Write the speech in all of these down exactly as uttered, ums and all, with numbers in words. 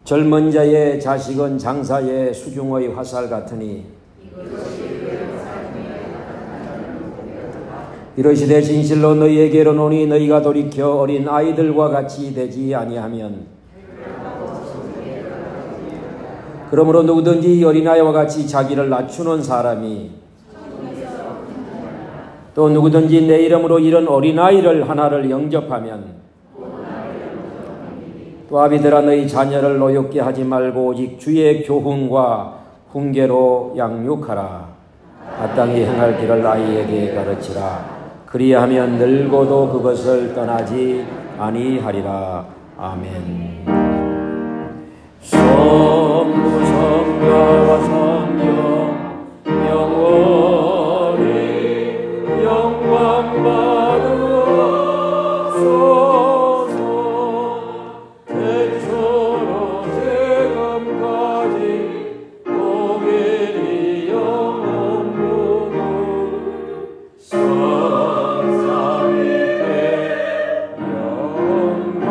젊은 자의 자식은 장사의 수중의 화살 같으니 이러시되 진실로 너희에게 이르노니 너희가 돌이켜 어린 아이들과 같이 되지 아니하면 그러므로 누구든지 어린아이와 같이 자기를 낮추는 사람이 또 누구든지 내 이름으로 이런 어린아이를 하나를 영접하면 또 아비들아 너희 자녀를 노엽게 하지 말고 오직 주의 교훈과 훈계로 양육하라. 마땅히 행할 길을 아이에게 가르치라. 그리하면 늙어도 그것을 떠나지 아니하리라. 아멘. 성부 성자와 성령 영원히 영광 받으옵소서. 태초로 지금까지 동일이 영원 무궁 성삼위께 영광.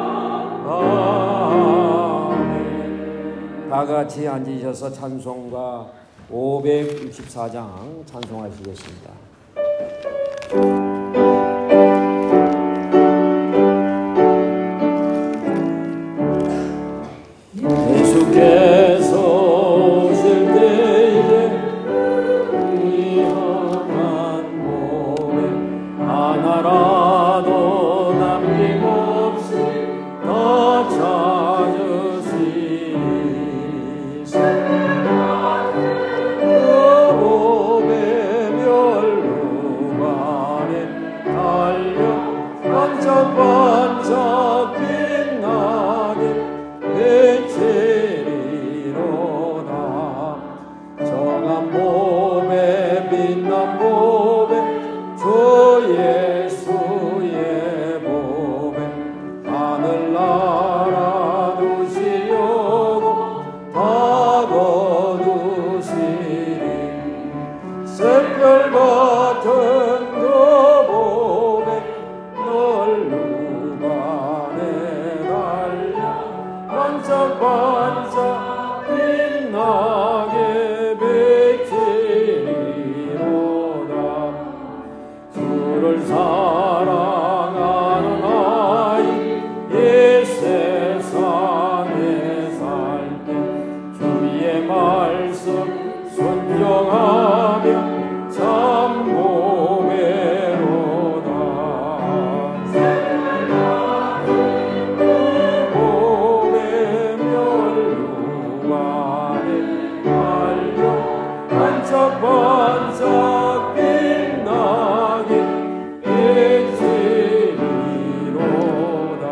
아멘. 다 같이 앉으셔서 찬송가 오백육십사 장 찬송하시겠습니다. 예수께서 오실 때에 위험한 몸에 하나라도 남김없이 다 찾으시니 그 몸에 멸루관에 달려 반짝반짝 빛나게 빛이리로다. 정한 몸에 빛난 몸에 주 예수의 몸에 하늘나라 두시려고 다 거두시리. 샛별 같은 그 몸에 널루관에 달려 반짝반짝 빛나게 비치리로다. 주를 사랑하는 아이 이 세상에 살 때 주의 말씀 순종하며 참 보배로다. 몸에 멸루관에 달려 반짝반짝 빛나게 빛이리로다.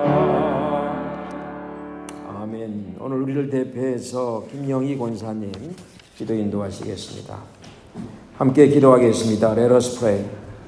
아멘. 오늘 우리를 대표해서 김영희 권사님 기도 인도하시겠습니다. 함께 기도하겠습니다. Let us pray.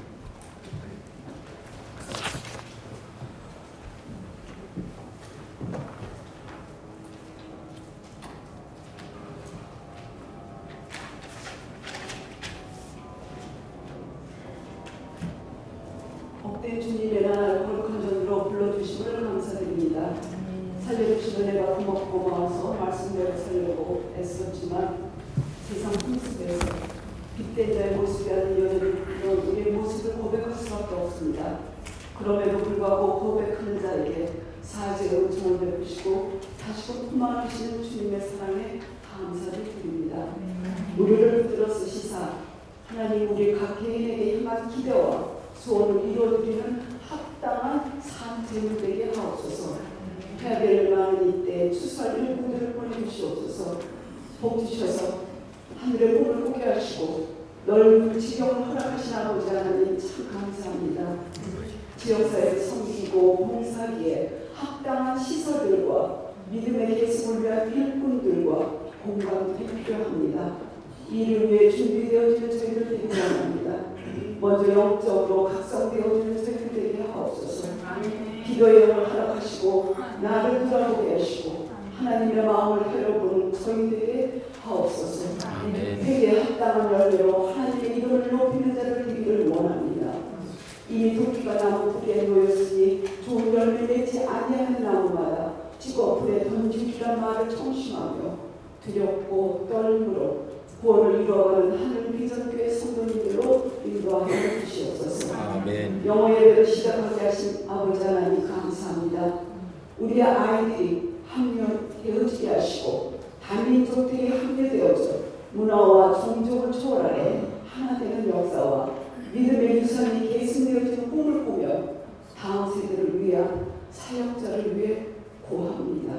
복된 주님의 나라를 거룩한 전으로 불러주심을 감사드립니다. 살려주시는 내가 고맙고 고마워서 말씀대로 살려고 애썼지만 세상 풍습에서 빛된 자의 모습이 아닌 여전히 우리의 모습을 고백할 수밖에 없습니다. 그럼에도 불구하고 고백하는 자에게 사죄의 은총을 베푸시고 다시금 품 안으시는 주님의 사랑에 감사를 드립니다. 우리를 붙들어 쓰시사 하나님 우리 각 개인에게 향한 기대와 소원을 이루어드리는 합당한 삶 제물되게 하옵소서. 해야될 많은 이때 추수할 일꾼들을 보내주시옵소서. 복 주셔서 하늘의 문을 보게 하시고 넓은 지경을 허락하신 아버지 하나님 참 감사합니다. 지역사회를 섬기고 봉사하기에 합당한 시설들과 믿음의 계승을 위한 일꾼들과 공간들이 필요합니다. 이를 위해 준비되어지는 저희들 되기 원합니다. 먼저 영적으로 각성되어지는 저희들 되게 하옵소서. 기도의 영을 허락하시고 나를 돌아보게 하시고 하나님의 마음을 헤려보는 저희들에게 하옵소서. 회개에 합당한 열매로 하나님의 이름을 높이는 자를 되기를 원합니다. 이미 도끼가 나무 뿌리에 놓였으니 좋은 열매 내지 아니하는 나무마다 찍어 불에 던지기란 말을 청심하며 두렵고 떨므로 구원을 이루어가는 하늘 비전교회 성도님들로 인도하여 주시옵소서. 아멘. 영어 예배를 시작하게 하신 아버지 하나님 감사합니다. 우리 아이들이 합류되어지게 하시고 다민족들이 합류되어져 문화와 종족을 초월하여 하나 되는 역사와 믿음의 유산이 계승되어지는 꿈을 꾸며 다음 세대를 위한 사역자를 위해 구합니다.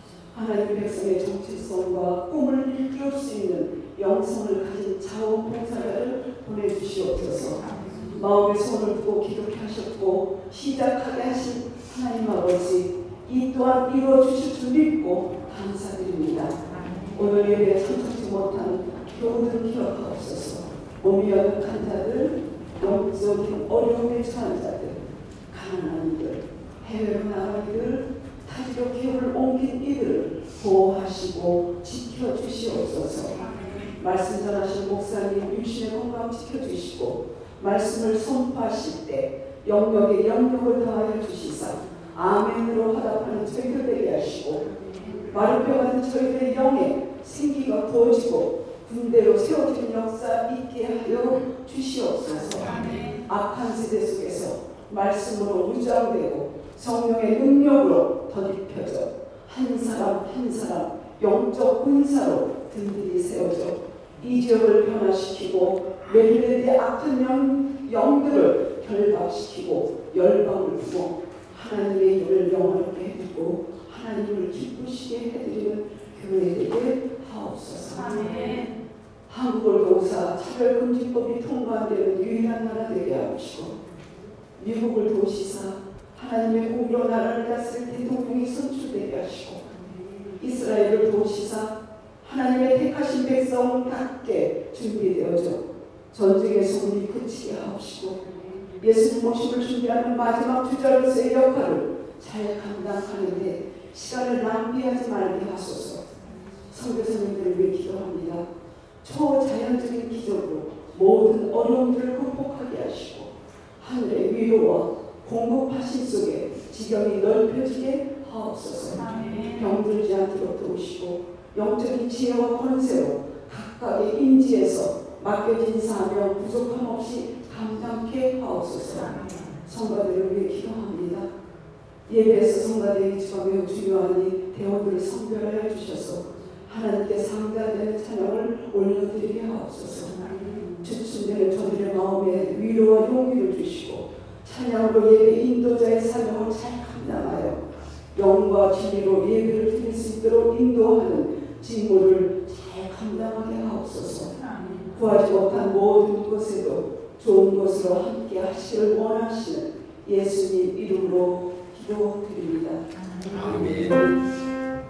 하나님 백성의 정체성과 꿈을 이룰 수 있는 영성을 가진 자원봉사자를 보내주시옵소서. 마음의 손을 두고 기록해 하셨고 시작하게 하신 하나님 아버지, 이 또한 이루어주실 줄 믿고 감사드립니다. 오늘 예배에 참석지 못한 교우들 기억하옵소서. 몸이 연약한 자들, 영적인 어려움에 처한 자들, 가난한 이들, 해외로 나간 이들, 타지로 기업을 옮긴 이들을 보호하시고 지켜주시옵소서. 말씀 전하신 목사님 육신의 건강 지켜주시고 말씀을 선포하실 때 영역에 영역을 더하여 주시사 아멘으로 화답하는 저희들 되게 하시고 마르뼈 같은 저희들의 영에 생기가 부어지고 군대로 세워지는 역사 있게 하여 주시옵소서. 악한 세대 속에서 말씀으로 무장되고 성령의 능력으로 덧입혀져 한 사람 한 사람 영적 군사로 든든히 세워져 이 지역을 변화시키고 메릴랜드의 악한 영, 영들을 결박시키고 열방을 두고 하나님의 일을 영원하게 해드리고 하나님을 기쁘시게 해드리는 교회 되게 하옵소서. 아멘. 한국을 도우사 차별금지법이 통과되는 유일한 나라 되게 하옵시고 미국을 도우시사 하나님의 공의로 나라를 다스릴 대통령이 선출되게 하시고 이스라엘을 도우시사 하나님의 택하신 백성답게 준비되어져 전쟁의 소문이 그치게 하옵시고 예수님 모심을 준비하는 마지막 주자로서의 역할을 잘 감당하는데 시간을 낭비하지 말게 하소서. 선교사님들을 위해 기도합니다. 초자연적인 기적으로 모든 어려움들을 극복하게 하시고 하늘의 위로와 공급하신 속에 지경이 넓혀지게 하옵소서. 병들지 않도록 도우시고 영적인 지혜와 권세로 각각의 임지에서 맡겨진 사명 부족함 없이 감당케 하옵소서. 성가들을 위해 기도합니다. 예배에서 성가대의 위치가 매우 중요하니 대원들을 성별하여 주셔서 하나님께 상달되는 찬양을 올려드리게 하옵소서. 주춤되는 저들의 마음에 위로와 용기를 주시고 찬양으로 예배 인도자의 사명을 잘 감당하여 영과 진리로 예배를 드릴 수 있도록 인도하는 직무를 잘 감당하게 하옵소서. 구하지 못한 모든 것에도 좋은 것으로 함께 하시기를 원하시는 예수님 이름으로 기도드립니다. 아멘.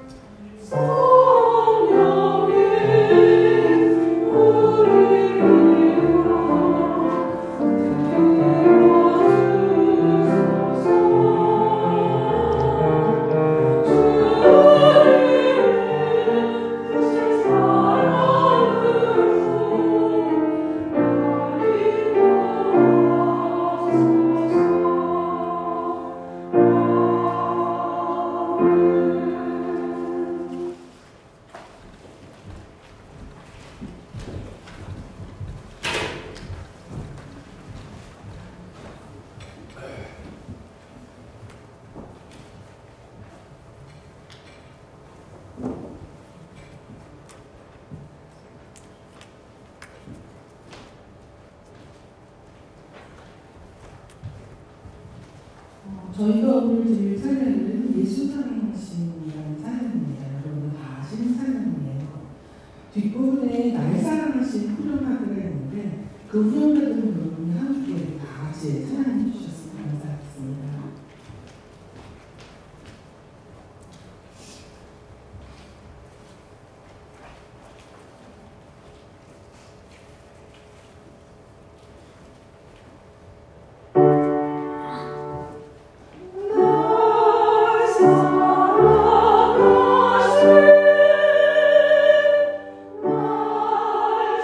저희가 오늘 드릴 찬양은 예수 사랑하심이라는 찬양입니다. 여러분 다 아시는 찬양이에요. 뒷부분에 날 사랑하신 후렴가들이 있는데 그 후렴가들은 여러분이 함께 다 같이 찬양해 주셨으면 감사하겠습니다.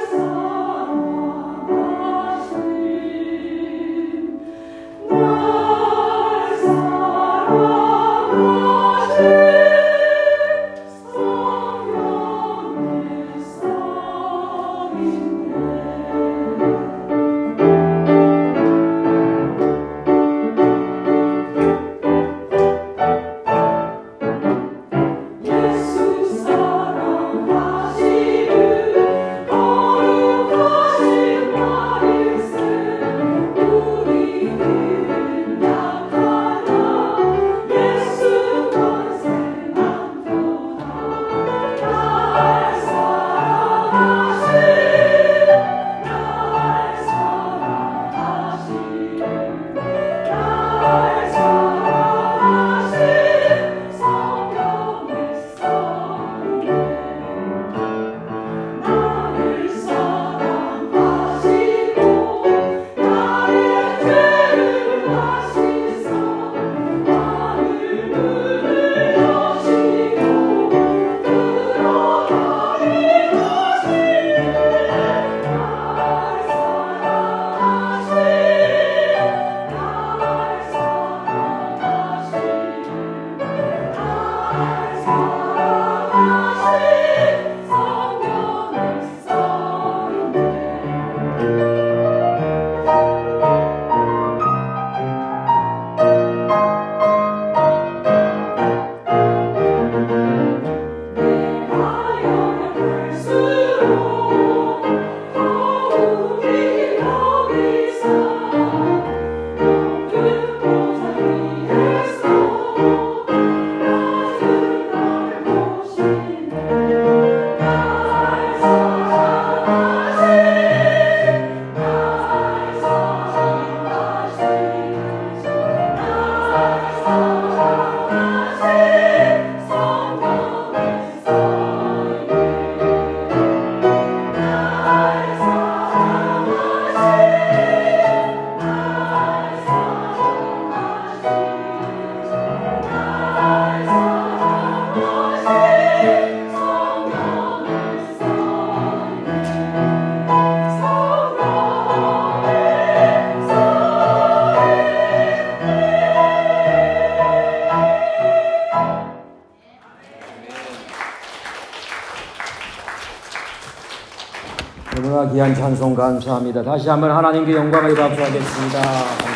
Oh 너무나 귀한 찬송 감사합니다. 다시 한번 하나님께 영광을 박수하겠습니다.